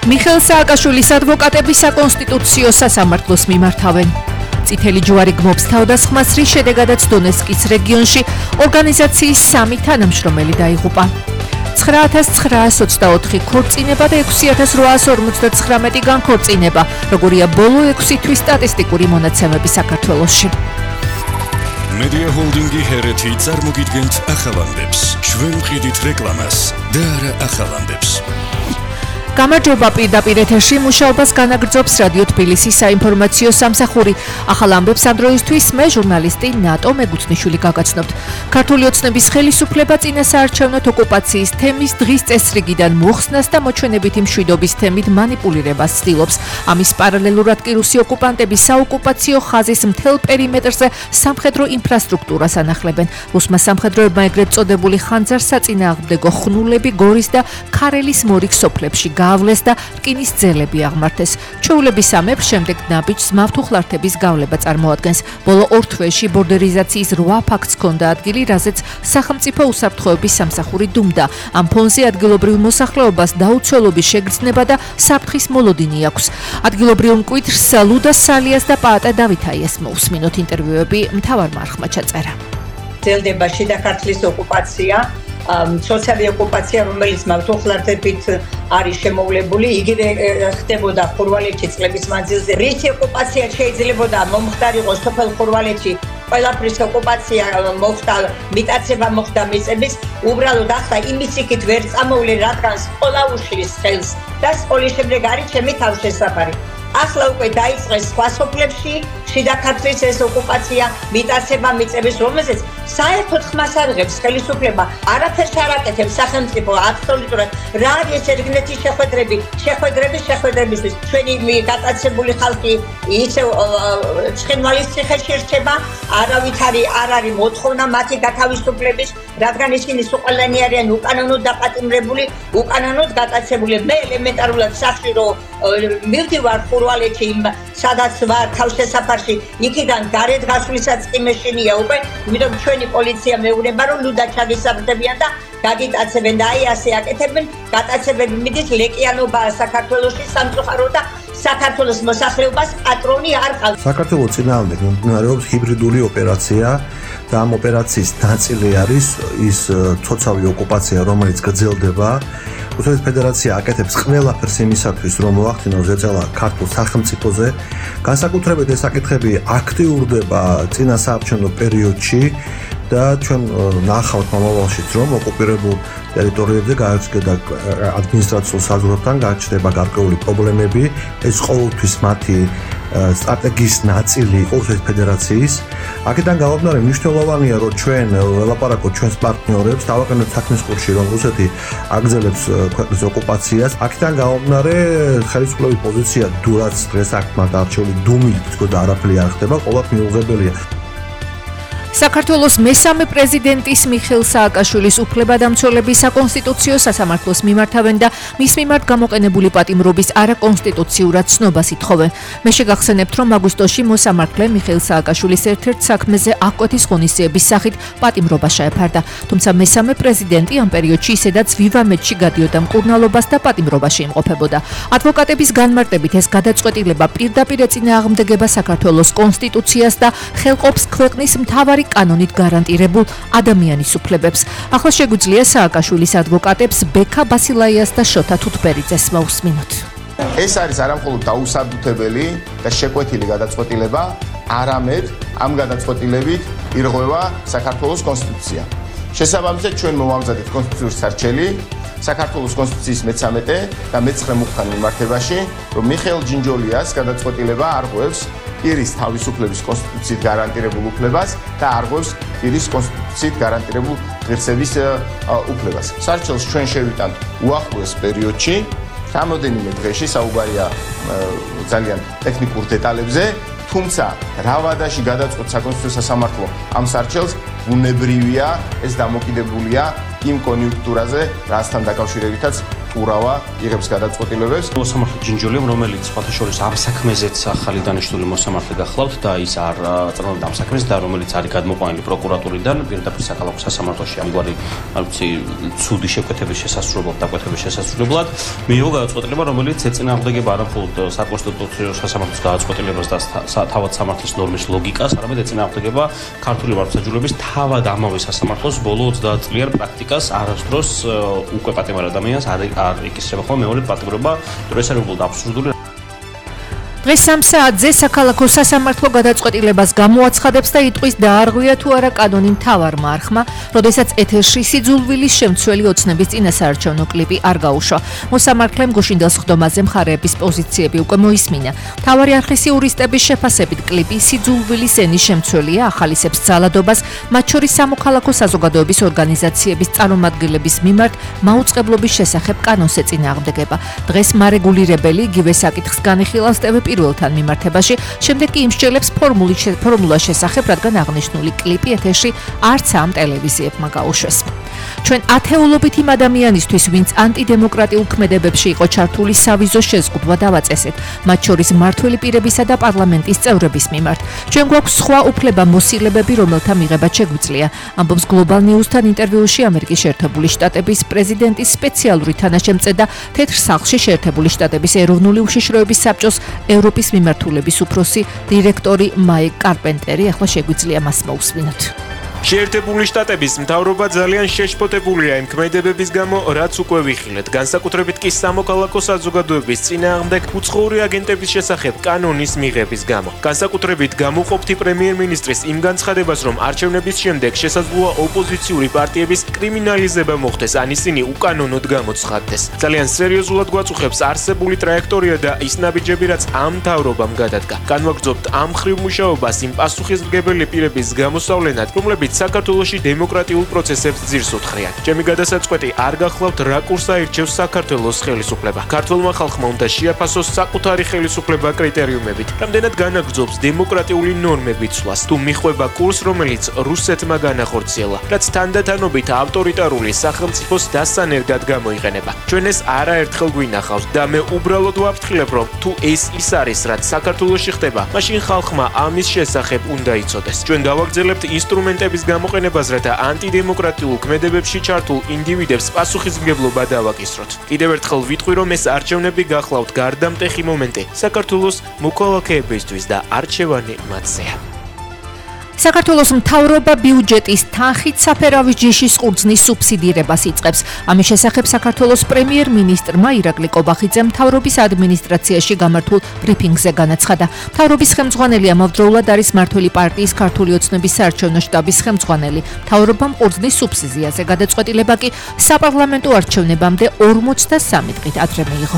მიხეილ სააკაშვილის ადვოკატები საკონსტიტუციო სასამართლოს მიმართავენ. წითელი ჯვარი გმობს თავდასხმას, რის შედეგადაც დონეცკის რეგიონში ორგანიზაციის 3 თანამშრომელი დაიღუპა. 9924 ქორწინება და 6859 განქორწინება, როგორია ბოლო 6 თვის სტატისტიკური მონაცემები საქართველოში. Media Holdingi ჰერეთი წარმოგიდგენთ ახალამდებს. ჩვენ ვყიდით რეკლამას და არა ახალამდებს. გამარჯობა, პირდაპირ ეთერში მუშაობას განაგრძობს რადიო თბილისის საინფორმაციო სამსახური. ახალ ამბებს ამ დროისთვის მე ჟურნალისტი ნატო მეგუცნიშვილი გაგაცნობთ. ქართული ოცნების ხელისუფლება წინასაარჩევნო ოკუპაციის თემის დღის წესრიგიდან მოხსნას და მოჩვენებითი მშვიდობის თემით მანიპულირებას ცდილობს. ამის პარალელურად კი რუსი ოკუპანტები საოკუპაციო ხაზის მთელ პერიმეტრზე სამხედრო ინფრასტრუქტურას ანახლებენ. რუსმა სამხედროებმა ეგრეთ წოდებული ხანძარსაწინააღმდეგო ხნულები გორის და ქარელის მორიგ სოფლებში გავლეს და რკინის ძელები აღმართეს. ჩვეულების ამებს შემდეგ ნაბიჯს მავთუხლართების გავლება წარმოადგენს. ბოლო 2 თვეში ბორდერიზაციის 8 ფაქტს ჰქონდა ადგილი, რაზეც სახელმწიფო უსაფრთხოების სამსახური დუმდა. ამ ფონზე ადგილობრივ მოსახლეობას დაუცველობის შეგრძნება და საფრთხის მოლოდინი აქვს. ადგილობრივ მკვიდრს ლუდა სალიას და პაატა დავითაიას მოусმინოთ ინტერვიუები მთავარმა არხმა ჩაწერა. ძელდება შიდა ქართლის ოკუპაცია, სოციალური ოკუპაცია, რომელიც მავთუხლართებით არის შემოვლებული, იგივე ხდებოდა ხურვალეთში წლების მანძილზე. რითი ოკუპაცია შეიძლებოდა მომხდარიყო სოფელ ხურვალეთში, ყველაფრის ოკუპაცია მოხდა, მიტაცება მოხდა მიწების, უბრალოდ ახლა იმის იქით ვერ წამოვლენ, რადგან სკოლა უშლის ხელს და სკოლის შემდეგ არის ჩემი თავშესაფარი. ახლა უკვე დაიწყეს სხვა სოფლებში შიდა ქართლის ეს ოკუპაცია, მიტაცება მიწების, რომელზეც საერთოდ ხმას არ იღებს ხელისუფლება, არაფერს არ აკეთებს სახელმწიფო აბსოლუტურად. რა არის ეს ერთგნეთის შეხვედრებისთვის ჩვენი გატაცებული ხალხი ისევ ცხენვალის ციხეში რჩება, არავითარი არ არის მოთხოვნა მათი გათავისუფლების, რადგან ისინი ყველანი არიან უკანონოდ დაპატიმრებული, უკანონოდ გატაცებული. მე ელემენტარულად სახში რომ მივდივარ ხურვალეთში, სადაც ვარ თავშესაფარში, იქიდან გარეთ გასვლისას კი მეშინია უკვე, იმიტომ ჩვენი პოლიცია მეუბნება რომ ლუდა ჩაგისაბდებიან და გაგიტაცებენ და აი ასე აკეთებენ, გატაცებენ მიდის ლეკიანობაა საქართველოში სამწუხარო და საქართველოს მოსახლეობას პატრონი არ ყავს. საქართველოს წინააღმდეგ მიმდინარეობს ჰიბრიდული ოპერაცია და ამ ოპერაციის ნაწილი არის ის ცოცავი ოკუპაცია, რომელიც გრძელდება. რუსეთის ფედერაცია აკეთებს ყველაფერს იმისათვის, რომ მოახდინოს ზეწოლა ქართულ სახელმწიფოზე. განსაკუთრებით ეს საკითხები აქტიურდება წინასაარჩევნო პერიოდში და ჩვენ ნახავთ მომავალშიც, რომ ოკუპირებულ ტერიტორიებზე გაჩნდება ადმინისტრაციულ საზღვრებთან გაჩნდება გარკვეული პრობლემები. ეს ყოველთვის მათი სტრატეგიის ნაწილი რუსეთის ფედერაციის. აქედან გამომდინარე მნიშვნელოვანია, რომ ჩვენ ველაპარაკოთ ჩვენს პარტნიორებს, დავაყენოთ საქმის კურსში, რომ რუსეთი აგრძელებს ქვეყნის ოკუპაციას. აქედან გამომდინარე ხელისუფლების პოზიცია დურაც დღეს აქ მათ არჩეული დუმით თქო და არაფერი არ ხდება, ყოველთ მიუღებელია. საქართველოს მესამე პრეზიდენტის მიხეილ სააკაშვილის უფლებადამცველები საკონსტიტუციო სასამართლოს მიმართავენ და მის მიმართ გამოყენებული პატიმრობის არაკონსტიტუციურად ცნობას ითხოვენ. მე შეგახსენებთ, რომ აგვისტოში მოსამართლე მიხეილ სააკაშვილის ერთ-ერთ საქმეზე აღკვეთის ღონისძიების სახით პატიმრობა შეეფარდა. თუმცა მესამე პრეზიდენტი ამ პერიოდში ისედაც ვივამეთში გადიოდა მკურნალობას და პატიმრობაში იმყოფებოდა. ადვოკატების განმარტებით ეს გადაწყვეტილება პირდაპირ ეწინააღმდეგება საქართველოს კონსტიტუციას და ხელყოფს ქვეყნის მთავარი კანონით გარანტირებულ ადამიანის უფლებებს. ახლა შეგვიძლია სააკაშვილის ადვოკატებს ბექა ბასილაიას და შოთა თუთბერიძეს მოусმინოთ. ეს არის არამხოლოდ დაუსაბუთებელი და შეკვეთილი გადაწყვეტილება, არამედ ამ გადაწყვეტილებით ირღვევა საქართველოს კონსტიტუცია. შესაბამისად ჩვენ მოვამზადეთ კონსტიტუციის სარჩელი საქართველოს კონსტიტუციის მე-13 და მე-9 მუხთან მიმართებაში, რომ მიხეილ ჯინჯოლიას გადაწყვეტილება არღვევს პირის თავისუფლების კონსტიტუციით გარანტირებულ უფლებას და არღვევს პირის კონსტიტუციით გარანტირებულ ღირსების უფლებას. სარჩელს ჩვენ შევიტანთ უახლოეს პერიოდში, რამოდენიმე დღეში, საუბარია ძალიან ტექნიკურ დეტალებზე, თუმცა რა ვადაში გადაწყვეტ საკონსტიტუციო სასამართლო ამ სარჩელს, ბუნებრივია, ეს დამოკიდებულია იმ კონიუნქტურაზე, რასთან დაკავშირებითაც ურავა იღებს გადაწყვეტილებებს. მოსამართლე ჯინჯოლიამ, რომელიც სხვათაშორის ამ საქმეზეც ახალი დანიშნული მოსამართლე გახლავთ და ის არ წარმოადგენდა ამ საქმეს და რომელიც არის გადმოყვანილი პროკურატურიდან, პირდაპირ საქალაქო სასამართლოში ამგვარი, ცუდი შეკვეთების შესასრულებლად, დაკვეთების შესასრულებლად მიიღო გადაწყვეტილება, რომელიც ეწინააღმდეგება არა მხოლოდ საკონსტიტუციო სასამართლოს გადაწყვეტილებას და თავად სამართლის ნორმის ლოგიკას, არამედ ეწინააღმდეგება ქართული მართლმსაჯულების თავად ამავე სასამართლოს ბოლო 30 წლიან პრაქტიკას არასდროს უკვე პატიმარ ადამიანს არ იკისრება ხოლმე მეორე პატიმრობა, თუ ეს არის უბრალოდ აბსურდული. დღეს 3 საათზე საქალაქო სასამართლო გადაწყვეტილებას გამოაცხადებს და იტყვის დაარღვია თუ არა კანონი მთავარმა არხმა, როდესაც ეთერში სიძულვილის შემცველი ოცნების წინასაარჩევნო კლიპი არ გაუშვა. მოსამართლემ გუშინდელ სხდომაზე მხარეების პოზიციები უკვე მოისმინა. მთავარი არხის იურისტების შეფასებით კლიპი სიძულვილის ენის შემცველია, ახალისებს ძალადობას, მათ შორის სამოქალაქო საზოგადოების ორგანიზაციების წარმომადგენლების მიმართ მაუწყებლობის შესახებ კანონს ეწინააღმდეგება. დღეს მარეგულირებელი იგივე საკითხს განიხილავს პირველთან მიმართებაში, შემდეგ კი იმსჯელებს ფორმულას შესახებ, რადგან აღნიშნული კლიპი ეთერში არც ამ ტელევიზიებმა გაუშვეს. ჩვენ ათეულობით იმ ადამიანისთვის, ვინც ანტიდემოკრატიულ ქმედებებში იყო ჩართული სავიზო შეზღუდვა დავაწესეთ, მათ შორის მმართველი პირებისა და პარლამენტის წევრების მიმართ. ჩვენ გვაქვს სხვა უფლება-მოსილებები, რომელთა მიღება შეგვიძლია, ამბობს Global News-თან ინტერვიუში ამერიკის შეერთებული შტატების პრეზიდენტის სპეციალური თანაშემწე და თეთრ სახლში შეერთებული შტატების ეროვნული უშიშროების საბჭოს ევროპის მიმართულების უფროსი დირექტორი მაიკ კარპენტერი, ახლა შეგვიძლია მას მოусმინოთ. შეერთებული შტატების მთავრობა ძალიან შეშფოთებულია იმ ქმედებების გამო, რაც უკვე ვიხილეთ, განსაკუთრებით კი სამოქალაქო საზოგადოების წინააღმდეგ უცხოური აგენტების შესახებ კანონის მიღების გამო. განსაკუთრებით გამოყოფთ პრემიერ-მინისტრის იმ განცხადებას, რომ არჩევნების შემდეგ შესაძლოა ოპოზიციური პარტიების კრიმინალიზება მოხდეს, ან ისინი უკანონოდ გამოცხადდეს. ძალიან სერიოზულად გვაწუხებს არსებული ტრაექტორია და ის ნაბიჯები, რაც ამ მთავრობამ გადადგა. განვაგრძობთ ამ მხრივ მუშაობას იმ პასუხისმგებელი პირების გამოსავლენად, რომლებიც საქართველოში დემოკრატიულ პროცესებს ძირს უთხრიან. ჩემი გადასაწყვეტი არ გახლავთ რა კურსს აირჩევს საქართველოს ხელისუფლება. ქართველმა ხალხმა უნდა შეაფასოს საკუთარი ხელისუფლება კრიტერიუმებით. რამდენად განაგრძობს დემოკრატიული ნორმების ცვლას, თუ მიხვება კურსს, რომელიც რუსეთმა განახორციელა, რაც თანდათანობით ავტორიტარული სახელმწიფოს დასანერგად გამოიყენება. ჩვენ ეს არაერთხელ გვინახავს და მე უბრალოდ ვაფრთხილებ, რომ თუ ეს ის არის, რაც საქართველოში ხდება, მაშინ ხალხმა ამის შესახებ უნდა იცოდეს. ჩვენ გავაგრძელებთ ინსტრუმენტების გამოყენებას, რათა ანტიდემოკრატიულ ქმედებებში ჩართულ ინდივიდებს პასუხისმგებლობა დავაკისროთ. კიდევ ერთხელ ვიტყვი, რომ ეს არჩევნები გახლავთ გარდამტეხი მომენტი საქართველოს მოქალაქეებისთვის და არჩევანი მათზეა. საქართველოს მთავრობა ბიუჯეტის თანხით საფერავის ჯიშის ყურძნის სუბსიდირებას იწყებს. ამის შესახებ საქართველოს პრემიერ-მინისტრმა ირაკლი კობახიძემ მთავრობის ადმინისტრაციაში გამართულ ბრიფინგზე განაცხადა. მთავრობის ხელმძღვანელი ამავდროულად არის მმართველი პარტიის ქართული ოცნების საარჩევნო შტაბის ხელმძღვანელი. მთავრობამ ყურძნის სუბსიდიაზე გადაწყვეტილება კი საპარლამენტო არჩევნებამდე 43 დღით ადრე მიიღო.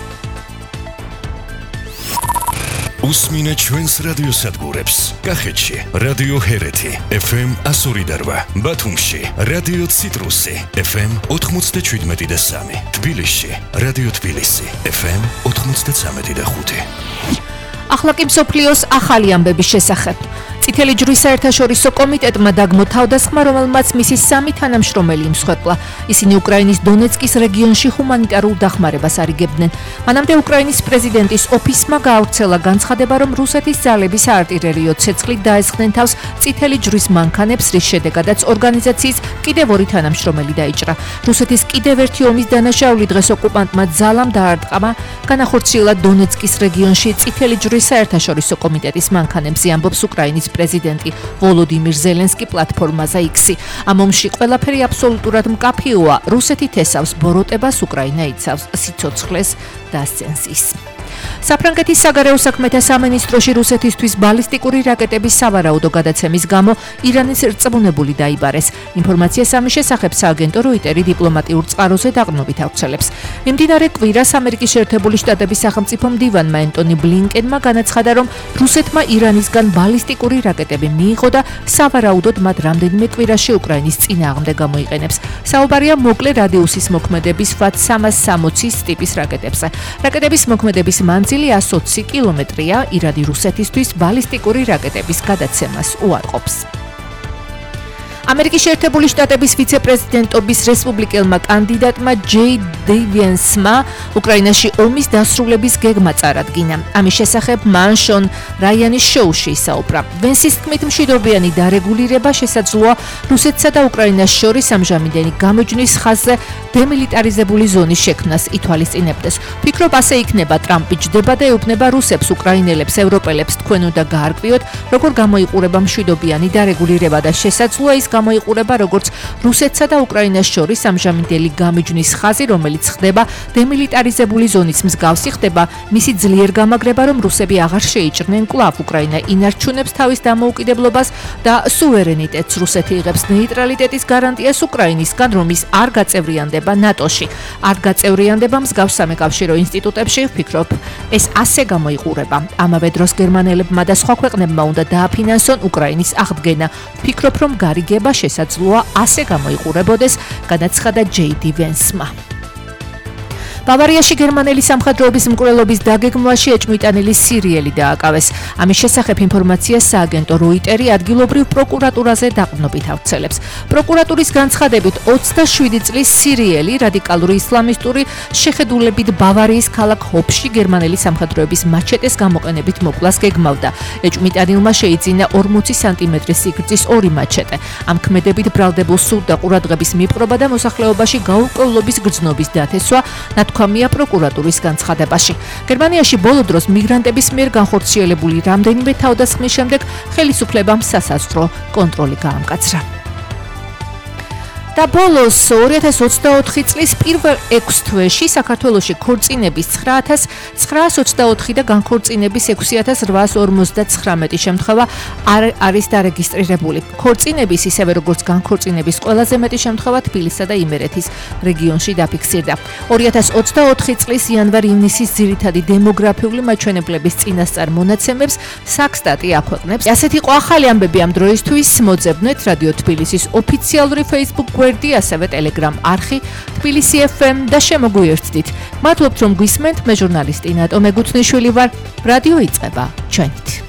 უსმინე ჩვენს რადიოსადგურებს. კახეთში რადიო ჰერეთი FM 102.8, ბათუმში რადიო ციტრუსი FM 97.3, თბილისში რადიო თბილისი FM 93.5. ახლა კი მსოფლიოს ახალი ამბების შესახებ. წითელი ჯვრის საერთაშორისო კომიტეტმა დაგმო თავდასხმა, რომელმაც მისი 3 თანამშრომელი იმსხვერპლა. ისინი უკრაინის დონეცკის რეგიონში ჰუმანიტარულ დახმარებას არიგებდნენ. მანამდე უკრაინის პრეზიდენტის ოფისმა გაავრცელა განცხადება, რომ რუსეთის ძალები საარტილერიო ცეცხლით დაესხნენ თავს წითელი ჯვრის მანქანებს, რის შედეგადაც ორგანიზაციის კიდევ 2 თანამშრომელი დაიჭრა. რუსეთის კიდევ ერთი ომის დანაშაული დღეს ოკუპანტმა ძალამ დაარტყმა განახორციელა დონეცკის რეგიონში წითელი ჯვრის საერთაშორისო კომიტეტის მანქანებზე, ამბობს უკრაინის პრეზიდენტი ვოლოდიმირ ზელენსკი პლატფორმაზე X-ი. ამ ომში ყველაფერი აბსოლუტურად მკაფიოა. რუსეთი თესავს ბოროტებას, უკრაინა იცავს სიცოცხლეს და სენსის. საფრანგეთის საგარეო საქმეთა სამინისტროში რუსეთისთვის ბალისტიკური რაკეტების სავარაუდო გადაცემის გამო ირანის რწმუნებული დაიბარეს. ინფორმაციას ამის შესახებ სააგენტო როიტერი დიპლომატიურ წყაროზე დაყრდნობით ავრცელებს. მიმდინარე კვირას ამერიკის შეერთებული შტატების სახელმწიფო მდივანმა ენტონი ბლინკენმა განაცხადა, რომ რუსეთმა ირანისგან ბალისტიკური რაკეტები მიიღო და სავარაუდოდ მათ რამდენიმე კვირაში უკრაინის წინააღმდეგ გამოიყენებს. საუბარია მოკლე რადიუსის მოქმედების FAT-360 ტიპის რაკეტებზე. რაკეტების მოქმედების მანძილი 120 კილომეტრია. ირანი რუსეთისთვის ბალისტიკური რაკეტების გადაცემას უარყოფს. ამერიკის შეერთებული შტატების ვიცე-პრეზიდენტობის რესპუბლიკელმა კანდიდატმა ჯეი.დი ვენსმა უკრაინაში ომის დასრულების გეგმა წარადგინა. ამის შესახებ მან შონ რაიანის შოუში ისაუბრა. ვენსის თქმით, მშვიდობიანი დარეგულირება შესაძლოა რუსეთსა და უკრაინას შორის ამჟამინდელი გამოჯნის ხაზზე დემილიტარიზებული ზონის შექმნას ითვალისწინებდეს. ფიქრობ, ასე იქნება, ტრამპი ჯდება და ეუბნება რუსებს, უკრაინელებს, ევროპელებს თქვენ უნდა გაარკვიოთ, როგორ გამოიყურება მშვიდობიანი დარეგულირება და შესაძლოა ის გამოიყურება როგორც რუსეთსა და უკრაინას შორის ამჟამინდელი გამოჯნის ხაზი, რომელიც ხდება დემილიტარიზებული ზონის მსგავსი ხდება, მისი ძლიერ გამაგრება, რომ რუსები აღარ შეიჭრნენ კვლავ უკრაინა ინარჩუნებს თავის დამოუკიდებლობას და სუვერენიტეტს. რუსეთი იღებს ნეიტრალიტეტის გარანტიას უკრაინისგან, რომ ის არ გაწევრიანდება ნატოში. არ გაწევრიანდება მსგავს სამეკავშირო ინსტიტუტებში, ვფიქრობ, ეს ასე გამოიყურება. ამავე დროს გერმანელებმა და სხვა ქვეყნებმა უნდა დააფინანსონ უკრაინის აღდგენა. ვფიქრობ, რომ გარიგება შესაძლოა ასე გამოიყურებოდეს, განაცხადა ჯეი.დი ვენსმა. ბავარიაში გერმანელი სამხედროების მკვლელობის დაგეგმვაში ეჭვმიტანილი სერიელი დააკავეს. ამის შესახებ ინფორმაციას სააგენტო როიტერი ადგილობრივ პროკურატურაზე დაყრდნობით ავრცელებს. პროკურატურის განცხადებით 27 წლის სერიელი რადიკალური ისლამისტური შეხედულებით ბავარიის ქალაქ ჰოფში გერმანელი სამხედროების მაჩეტეს გამოყენებით მოკვლას გეგმავდა. ეჭვმიტანილმა შეიძინა 40 სანტიმეტრის სიგრძის 2 მაჩეტე. ამ ქმედებით ბრალდებულ სუდ და ყურადღების მიპყრობა და მოსახლეობაში გაურკვევლობის გრძნობის დათესვა თქვამია პროკურატურის განცხადებაში. გერმანიაში ბოლო დროს მიგრანტების მიერ განხორციელებული რამდენიმე თავდასხმის შემდეგ ხელისუფლებამ სასაზღვრო კონტროლი გაამკაცრა. და ბოლოს 2024 წლის პირველ 6 თვეში საქართველოში ქორწინების 9924 და განქორწინების 6859 შემთხვევა არის დარეგისტრირებული. ქორწინების ისევე როგორც განქორწინების ყველაზე მეტი შემთხვევა თბილისსა და იმერეთის რეგიონში დაფიქსირდა. 2024 წლის იანვარ-ივნისის ძირითადი დემოგრაფიული მაჩვენებლების წინასწარ მონაცემებს საქსტატი აქვეყნებს. ასეთ იყო ახალი ამბები ამ დროისთვის. მოძებნეთ რადიო თბილისის ოფიციალური Facebook გვერდი, ასევე Telegram არხი თბილისი FM და შემოგვიერთდით. მადლობთ რომ გვისმენთ, მე ჟურნალისტი ნატო მეგუცნიშვილი ვარ. რადიო იწყება ჩვენით.